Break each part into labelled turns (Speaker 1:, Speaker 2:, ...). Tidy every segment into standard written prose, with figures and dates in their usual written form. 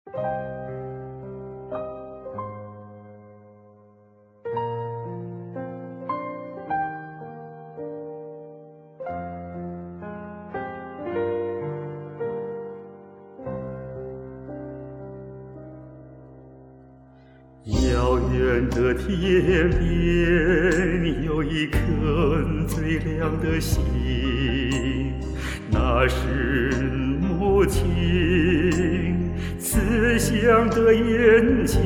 Speaker 1: 遥远的天边有一颗最亮的星，那是母亲慈祥的眼睛。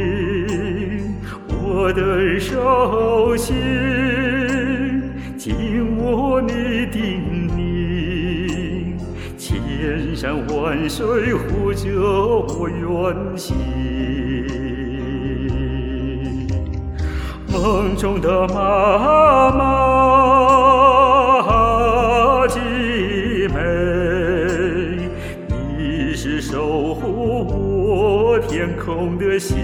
Speaker 1: 我的手心紧握你叮咛，千山万水护着我远行。梦中的妈妈极美，你是守护我天空的星。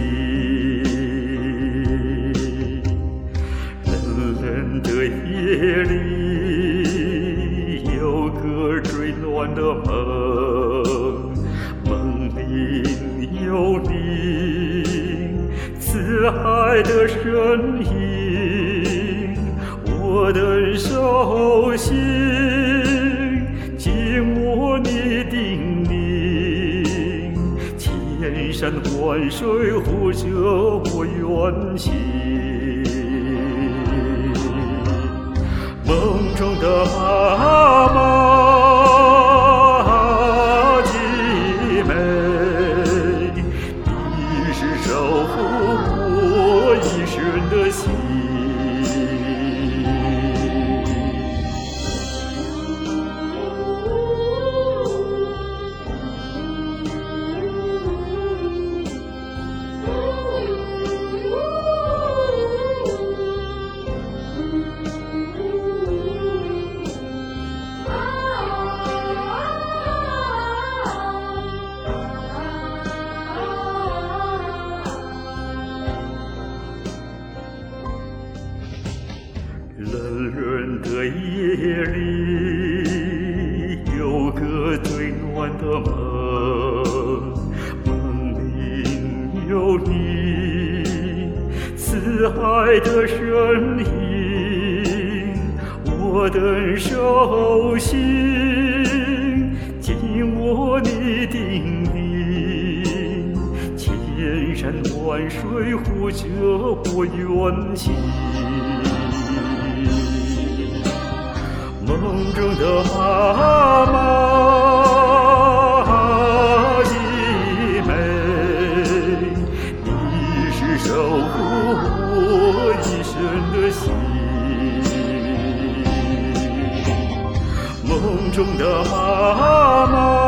Speaker 1: 冷冷的夜里有个最暖的梦，梦里有你慈爱的身影，我的手心紧握你叮咛，千山万水护着我远行。梦中的妈妈极美，你是守护我一生的心。冷冷的夜里有个最暖的梦，梦里有你慈爱的身影，我的手心紧握你叮咛，千山万水护着我远行。梦中的妈妈极美，你是守护我一生的心。梦中的妈妈